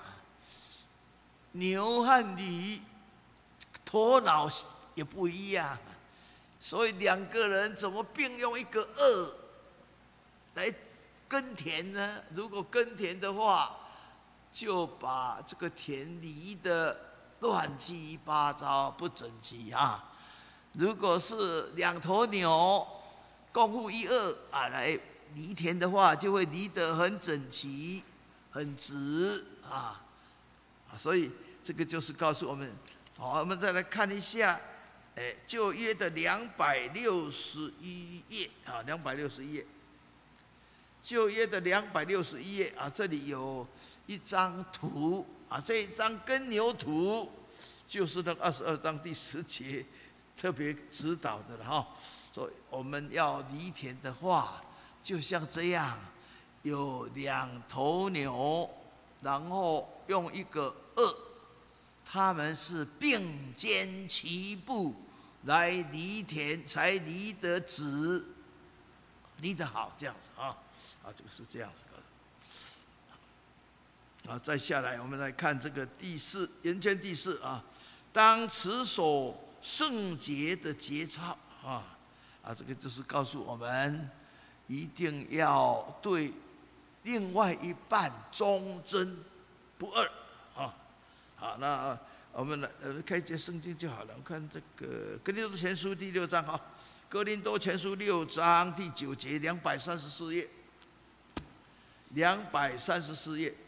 牛和驴头脑也不一样，所以两个人怎么并用一个二来耕田呢？如果耕田的话，就把这个田犁得乱七八糟、不整齐啊！如果是两头牛共负一二啊来犁田的话，就会犁得很整齐、很直啊！所以这个就是告诉我们，好，我们再来看一下，哎，旧约的两百六十一页啊，两百六十一页。旧约的两百六十一页啊，这里有一张图啊，这一张耕牛图就是那二十二章第十节特别指导的了哈。所以我们要犁田的话，就像这样，有两头牛，然后用一个二，他们是并肩齐步来犁田，才犁得直，犁得好，这样子啊。啊，这个是这样子的。啊，再下来我们来看这个第四圆圈第四啊，当持守圣洁的节操啊啊，这个就是告诉我们一定要对另外一半忠贞不二啊。好，那我们来呃开节圣经就好了。我看这个哥林多前书第六章哈，哥林多前书六章第九节，两百三十四页。两百三十四页，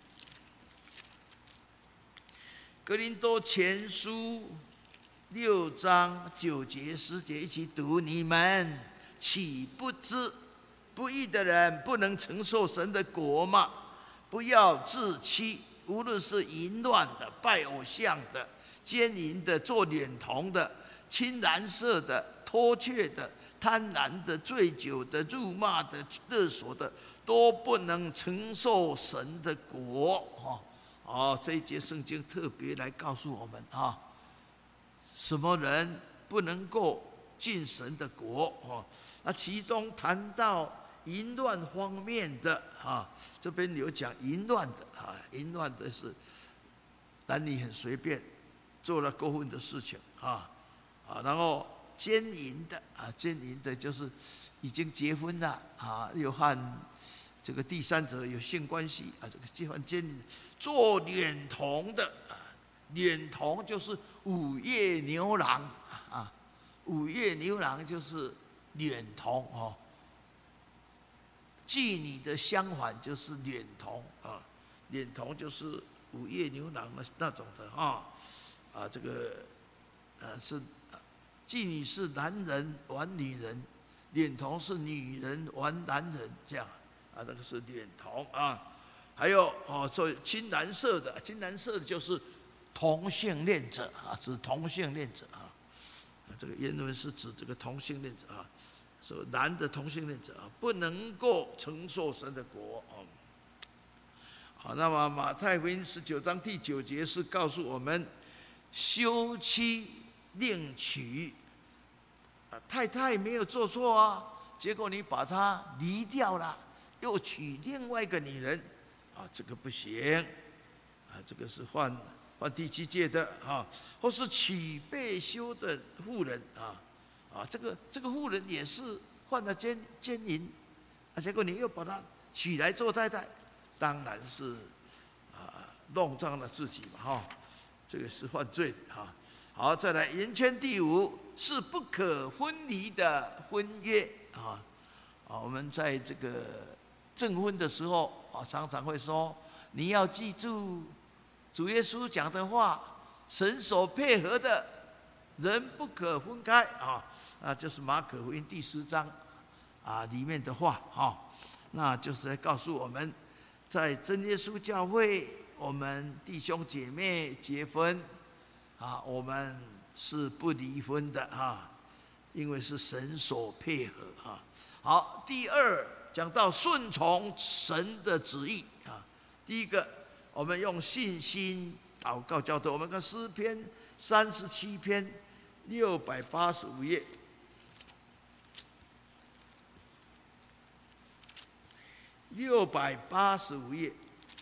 哥林多前书六章九节十节一起读：你们岂不知不义的人不能承受神的国吗？不要自欺，无论是淫乱的、拜偶像的、奸淫的、做孌童的、亲男色的、偷窃的、贪婪的、醉酒的、辱骂的、勒索的，都不能承受神的国。哦，哦，这一节圣经特别来告诉我们啊，什么人不能够进神的国？哦，那其中谈到淫乱方面的啊，这边有讲淫乱的啊，淫乱的是男女很随便做了过分的事情啊啊，然后奸淫的啊，奸淫的就是已经结婚了啊，又和这个第三者有性关系啊，这个结婚奸淫，做孌童的啊，孌童就是午夜牛郎啊，午夜牛郎就是孌童哦。妓女的相反就是孌童啊，孌童就是午夜牛郎的那种的哈啊，这个呃是妓女是男人玩女人，孌童是女人玩男人，这样啊，那个是孌童啊。还有哦，所以青蓝色的，青蓝色的就是同性恋者啊，指同性恋者啊。这个原文是指这个同性恋者啊。说男的同性恋者啊，不能够承受神的国哦。好，那么马太福音十九章第九节是告诉我们，休妻另娶。啊，太太没有做错啊，结果你把她离掉了，又娶另外一个女人，啊，这个不行。啊，这个是犯犯第七戒的啊，或是娶被休的妇人啊。啊，这个这个妇人也是犯了奸奸淫，啊，结果你又把她娶来做太太，当然是啊弄脏了自己嘛，哈，这个是犯罪的哈。好，再来圆圈第五是不可分离的婚约啊啊，我们在这个证婚的时候啊，常常会说，你要记住主耶稣讲的话，神所配合的人不可分开啊啊，就是马可福音第十章啊里面的话哈，那就是在告诉我们，在真耶稣教会， 我们弟兄姐妹结婚啊，我们是不离婚的啊，因为是神所配合啊。好，第二讲到顺从神的旨意啊。第一个，我们用信心祷告交托。我们看诗篇三十七篇六百八十五页。六百八十五页，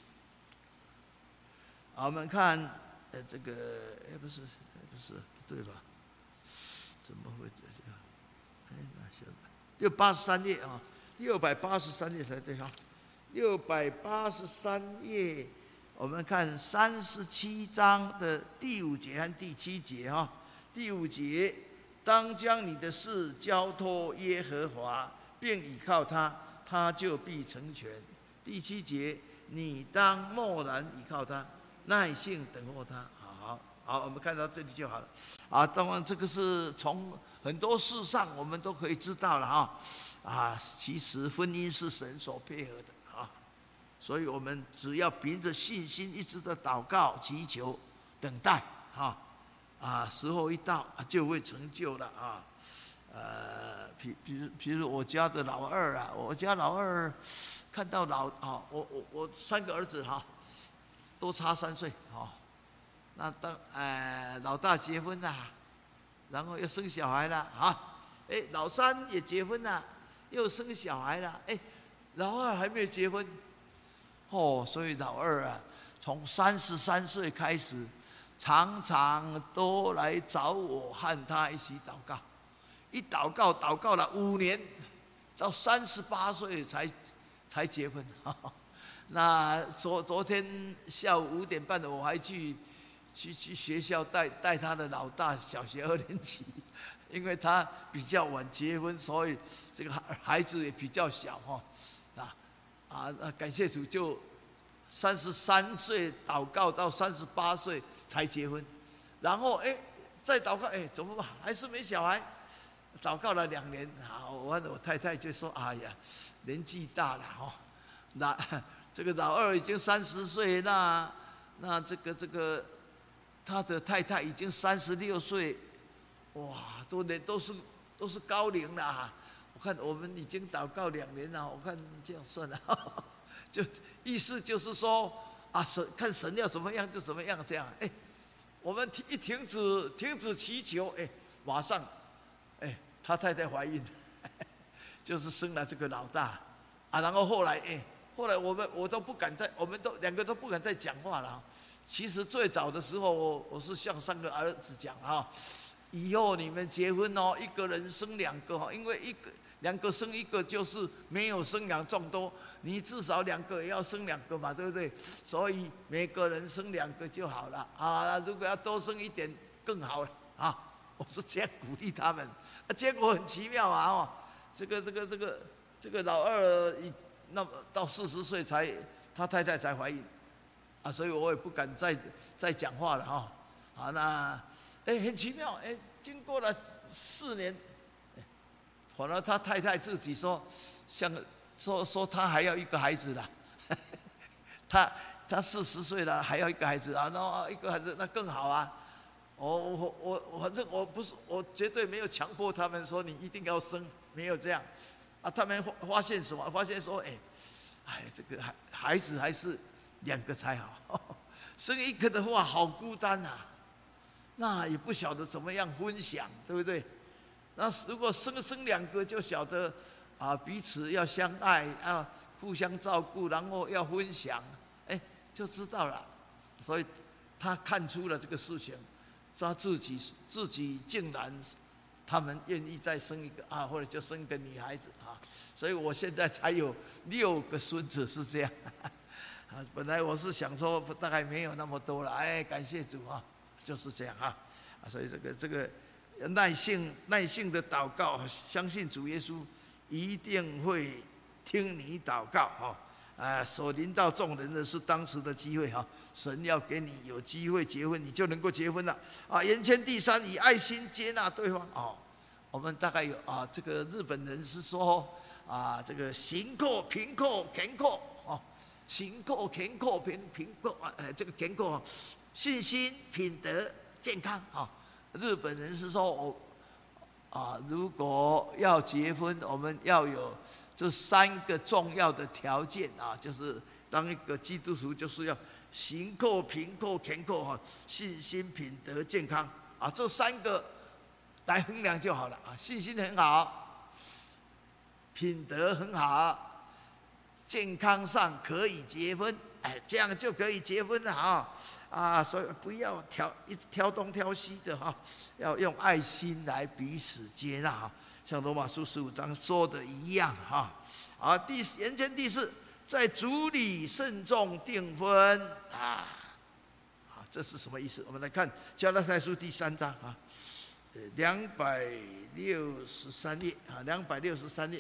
好，我们看，呃，这个，哎，不是，不是，不对吧？怎么会这样？哎，那行，六八十三页啊，六百八十三页才对哈。六百八十三页，我们看三十七章的第五节和第七节哈。第五节，当将你的事交托耶和华，并倚靠他。他就必成全。第七节，你当默然倚靠他，耐性等候他。好，好，我们看到这里就好了。啊，当然这个是从很多事上我们都可以知道了哈。啊，其实婚姻是神所配合的啊，所以我们只要凭着信心一直的祷告、祈求、等待，哈，啊，时候一到就会成就了啊。呃，比比如比如我家的老二啊，我家老二看到老啊，我我我三个儿子哈，都差三岁哈。那当呃老大结婚了，然后又生小孩了啊，哎老三也结婚了，又生小孩了，哎老二还没有结婚，哦，所以老二啊，从三十三岁开始，常常都来找我和他一起祷告。一祷告祷告了五年，到三十八岁才才结婚。那昨昨天下午五点半的，我还去去去学校带带他的老大小学二年级，因为他比较晚结婚，所以这个孩子也比较小哈。啊啊那感谢主，就三十三岁祷告到三十八岁才结婚，然后哎再祷告哎怎么办？还是没小孩。祷告了两年，好，我我太太就说：“哎呀，年纪大了哈，那这个老二已经三十岁，那那这个这个他的太太已经三十六岁，哇，都年都是都是高龄了。我看我们已经祷告两年了，我看这样算了，就意思就是说啊，神看神要怎么样就怎么样这样。哎，我们一停止停止祈求，哎，马上，哎。”他太太怀孕，就是生了这个老大，啊，然后后来，哎，后来我们我都不敢再，我们都两个都不敢再讲话了。其实最早的时候，我我是向三个儿子讲啊，以后你们结婚哦，一个人生两个哈，因为一个两个生一个就是没有生养众多，你至少两个也要生两个嘛，对不对？所以每个人生两个就好了啊，如果要多生一点更好了啊，我是这样鼓励他们。啊，结果很奇妙啊！哦，这个这个这个这个老二一那么到四十岁才他太太才怀孕，啊，所以我也不敢再再讲话了哈、哦。好，那哎很奇妙，哎，经过了四年，反而他太太自己说，像说说他还要一个孩子啦，他他四十岁了还要一个孩子啊，那一个孩子那更好啊。我我我我反正我不是我绝对没有强迫他们说你一定要生，没有这样，啊，他们发现什么？发现说，哎，哎，这个孩孩子还是两个才好，生一个的话好孤单啊，那也不晓得怎么样分享，对不对？那如果生生两个，就晓得啊彼此要相爱啊，互相照顾，然后要分享，哎，就知道了。所以他看出了这个事情。他自己自己竟然，他们愿意再生一个啊，或者就生一个女孩子啊，所以我现在才有六个孙子是这样。啊，本来我是想说大概没有那么多了，哎，感谢主啊，就是这样啊，啊，所以这个这个耐性耐性的祷告，相信主耶稣一定会听你祷告哈。啊，所临到众人的是当时的机会哈，神要给你有机会结婚，你就能够结婚了啊。言签第三，以爱心接纳对方哦。我们大概有啊，这个日本人是说啊，这个行扣、平扣、田扣哦， 行过、田过、平平过啊，呃，这个田过，信心、品德、健康啊。日本人是说，我啊，如果要结婚，我们要有这三个重要的条件啊，就是当一个基督徒，就是要行过、平过、田过哈，信心、品德、健康啊，这三个来衡量就好了啊。信心很好，品德很好，健康上可以结婚，哎，这样就可以结婚了哈。啊，所以不要挑一直挑东挑西的哈，要用爱心来彼此接纳哈，像罗马书十五章说的一样哈。啊，第言间第四，在主里慎重订婚啊，啊，这是什么意思？我们来看加拉太书第三章啊，呃，两百六十三页啊，两百六十三页，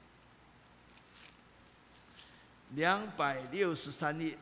两百六十三页。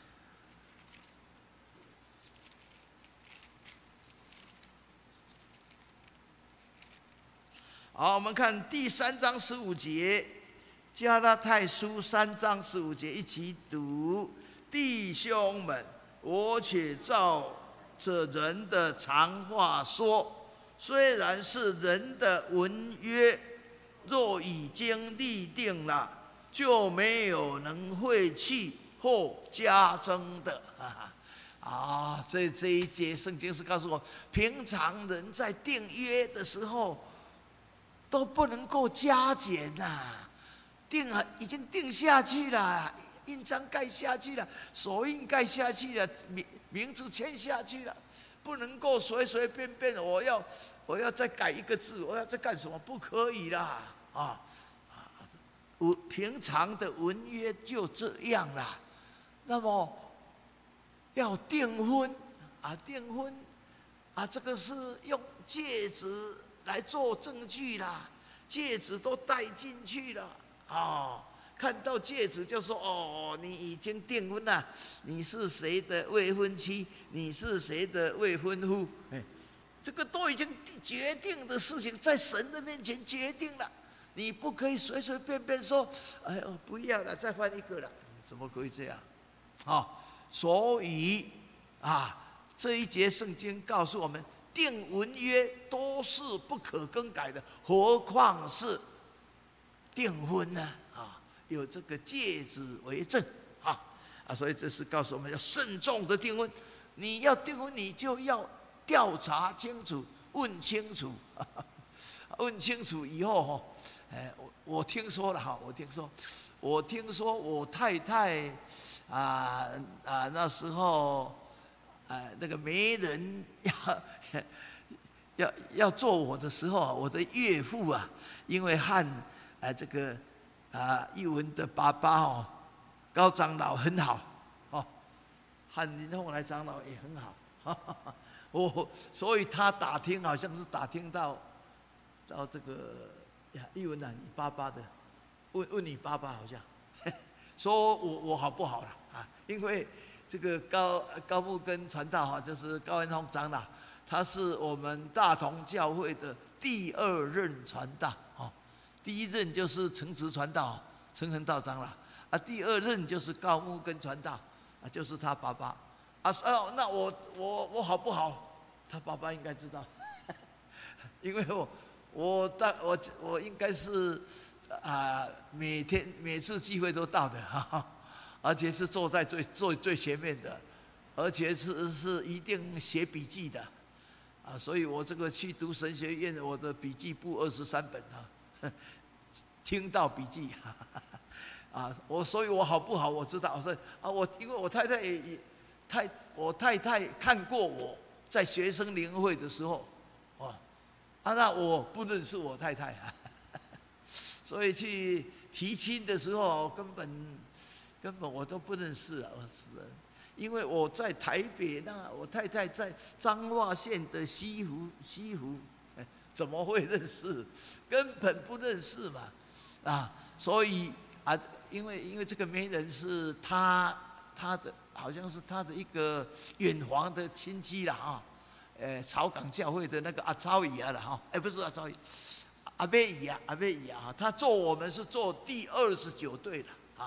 好，我们看第三章十五节，加拉太书三章十五节，一起读：弟兄们，我且照着人的常话说，虽然是人的文约，若已经立定了，就没有能废弃或加增的。啊，这这一节圣经是告诉我，平常人在订约的时候，都不能够加减呐、啊，定啊已经定下去了，印章盖下去了，手印盖下去了，名名字签下去了，不能够随随便便我要我要再改一个字，我要再干什么？不可以啦！啊啊，文平常的文约就这样啦。那么要订婚啊，订婚啊，这个是用戒指来做证据啦，戒指都带进去了哦，看到戒指就说哦，你已经订婚了，你是谁的未婚妻，你是谁的未婚夫，哎，这个都已经决定的事情，在神的面前决定了，你不可以随随便便说，哎呦不要了，再换一个了，怎么可以这样？啊、哦，所以啊，这一节圣经告诉我们，订文约都是不可更改的，何况是订婚呢？啊，有这个戒指为证啊啊，所以这是告诉我们要慎重的订婚。你要订婚，你就要调查清楚，问清楚，呵呵问清楚以后哈，哎，我我听说了哈，我听说，我听说我太太啊啊那时候。啊，那个媒人要要要做我的时候，我的岳父啊，因为和啊这个啊玉文的爸爸哦，高长老很好哦，和林凤来长老也很好，哈哈哈我所以他打听好像是打听到到这个呀玉文啊，你爸爸的，问问你爸爸好像，说我我好不好了啊？因为。这个高高木根传道哈，就是高文宏长老，他是我们大同教会的第二任传道哈，第一任就是陈慈传道，陈恒道长老啊，第二任就是高木根传道啊，就是他爸爸啊。哦，那我我我好不好？他爸爸应该知道，因为我我大我我应该是啊，每天每次聚会都到的哈哈。而且是坐在最最最前面的，而且是是一定写笔记的，啊，所以我这个去读神学院，我的笔记簿二十三本啊，听到笔记，啊，我所以我好不好？我知道，我说啊，我因为我太太也也太我太太看过我在学生联会的时候，哦，啊，那我不认识我太太啊，所以去提亲的时候根本。根本我都不认识啊！我是，因为我在台北，那我太太在彰化县的西湖，西湖，哎，怎么会认识？根本不认识嘛，啊，所以啊，因为因为这个媒人是他他的，好像是他的一个远房的亲戚啦哈，呃，草港教会的那个阿超姨啊啦哈，哎，不是阿超姨，阿贝姨啊，阿贝姨啊，他做我们是做第二十九队的啊。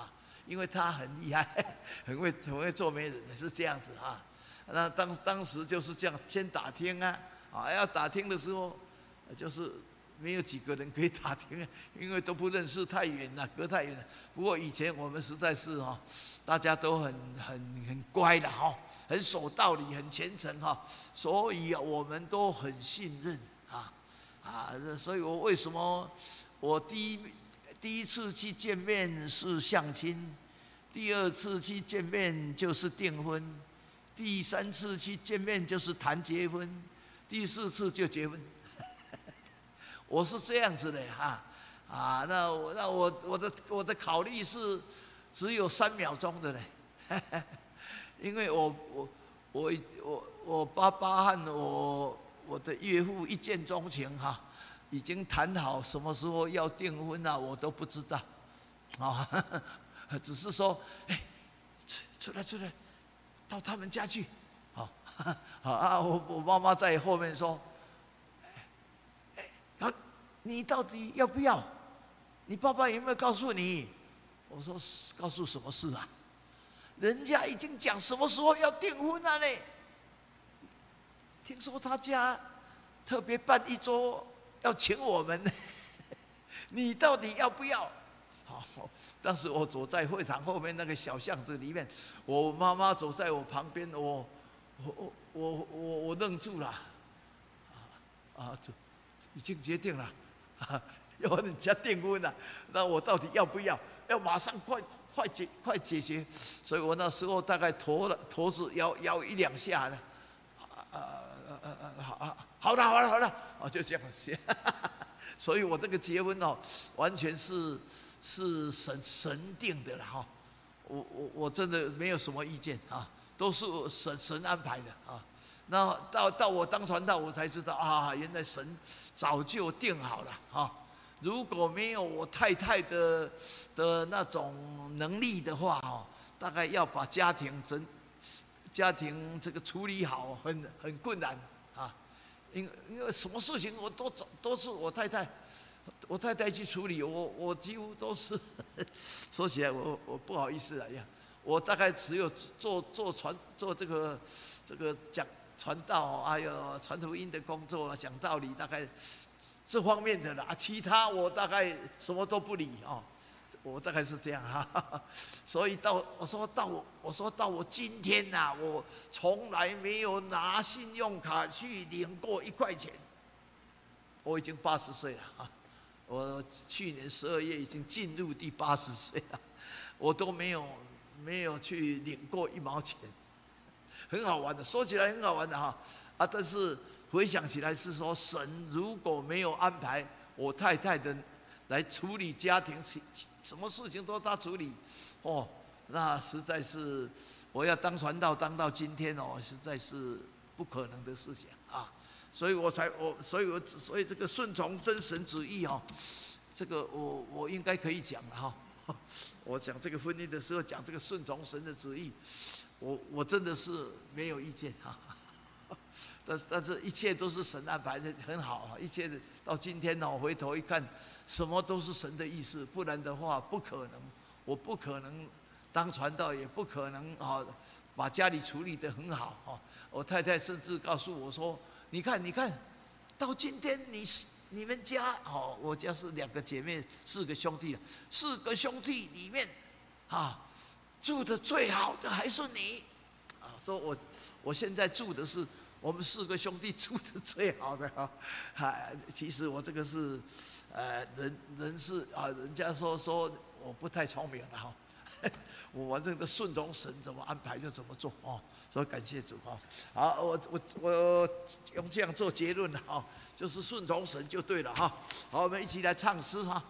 因为他很厉害，很会很会做媒人，是这样子啊。那当当时就是这样，先打听啊，啊要打听的时候，就是没有几个人可以打听，因为都不认识，太远了，隔太远了。不过以前我们实在是哈，大家都很很很乖的哈，很守道理，很虔诚哈，所以我们都很信任啊啊，所以我为什么我第一第一次去见面是相亲，第二次去见面就是订婚。第三次去见面就是谈结婚，第四次就结婚。我是这样子的哈，啊，那我那我我的我的考虑是只有三秒钟的嘞，因为我我我我我爸爸和我我的岳父一见钟情哈，已经谈好什么时候要订婚啊，我都不知道，啊，只是说，哎，出出来出来。到他们家去，好，好啊！我我妈妈在后面说：“哎，啊，你到底要不要？你爸爸有没有告诉你？”我说：“告诉什么事啊？人家已经讲什么时候要订婚了呢？听说他家特别办一桌要请我们呢，你到底要不要？”好，当时我走在会堂后面那个小巷子里面，我妈妈走在我旁边，我我我我我愣住了，啊啊，已经决定了，啊，要人家订婚了，那我到底要不要？要马上快快解快解决，所以我那时候大概头了头子摇摇一两下呢，啊啊啊啊，好啊，好了好了好了，哦就这样子，所以我这个结婚哦，完全是。是神神定的了哈，我我我真的没有什么意见啊，都是神神安排的啊。那到到我当传道，我才知道啊，原来神早就定好了啊。如果没有我太太的的那种能力的话哦，大概要把家庭整家庭这个处理好，很很困难啊。因因为什么事情我都都是我太太。我太太去处理，我我几乎都是说起来我我不好意思了呀，我大概只有做做传做这个这个讲传道，还有传福音的工作，讲道理，大概这方面的啦，其他我大概什么都不理哦，我大概是这样哈。所以到我说到我我说到我今天呐、啊，我从来没有拿信用卡去领过一块钱，我已经八十岁了啊。我去年十二月已经进入第八十岁了，我都没有没有去领过一毛钱，很好玩的，说起来很好玩的哈啊！但是回想起来是说，神如果没有安排我太太的来处理家庭，什么事情都他处理，哦，那实在是我要当传道当到今天哦，实在是不可能的事情啊。所以我才我，所以我所以这个顺从真神旨意哦，这个我我应该可以讲了哈。我讲这个婚姻的时候讲这个顺从神的旨意，我我真的是没有意见哈。但但是一切都是神安排的很好，一切到今天呢，我回头一看，什么都是神的意思，不然的话不可能，我不可能当传道，也不可能啊把家里处理得很好哈。我太太甚至告诉我说。你看，你看，到今天你你们家哦，我家是两个姐妹，四个兄弟，四个兄弟里面，啊，住的最好的还是你，啊，说我我现在住的是我们四个兄弟住的最好的哈，啊，其实我这个是，呃，人人是啊，人家说说我不太聪明了哈。我完全的顺从神怎么安排就怎么做哦，所以感谢主哦。好，我我我用这样做结论哈，就是顺从神就对了哈。好，我们一起来唱诗哈。